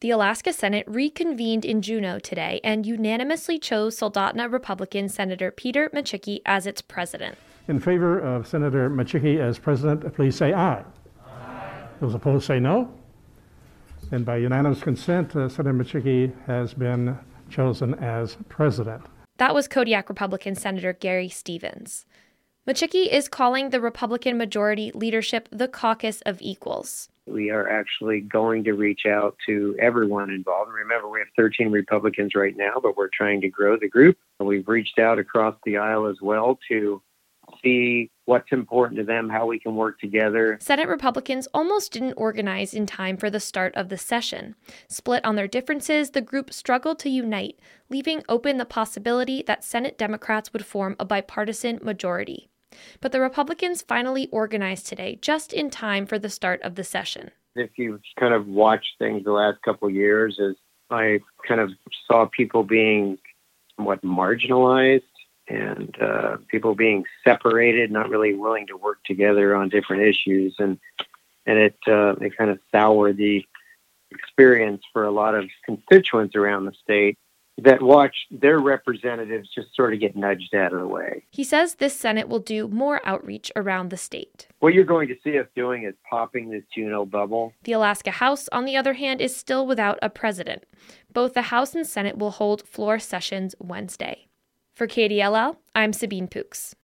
The Alaska Senate reconvened in Juneau today and unanimously chose Soldotna Republican Senator Peter Micciche as its president. In favor of Senator Micciche as president, please say aye. Aye. Those opposed say no. And by unanimous consent, Senator Micciche has been chosen as president. That was Kodiak Republican Senator Gary Stevens. Micciche is calling the Republican majority leadership the caucus of equals. We are actually going to reach out to everyone involved. Remember, we have 13 Republicans right now, but we're trying to grow the group. We've reached out across the aisle as well to see what's important to them, how we can work together. Senate Republicans almost didn't organize in time for the start of the session. Split on their differences, the group struggled to unite, leaving open the possibility that Senate Democrats would form a bipartisan majority. But the Republicans finally organized today, just in time for the start of the session. If you've kind of watched things the last couple of years, as I kind of saw people being somewhat marginalized and people being separated, not really willing to work together on different issues, and it kind of soured the experience for a lot of constituents around the state that watch their representatives just sort of get nudged out of the way. He says this Senate will do more outreach around the state. What you're going to see us doing is popping this Juneau bubble. The Alaska House, on the other hand, is still without a president. Both the House and Senate will hold floor sessions Wednesday. For KDLL, I'm Sabine Pooks.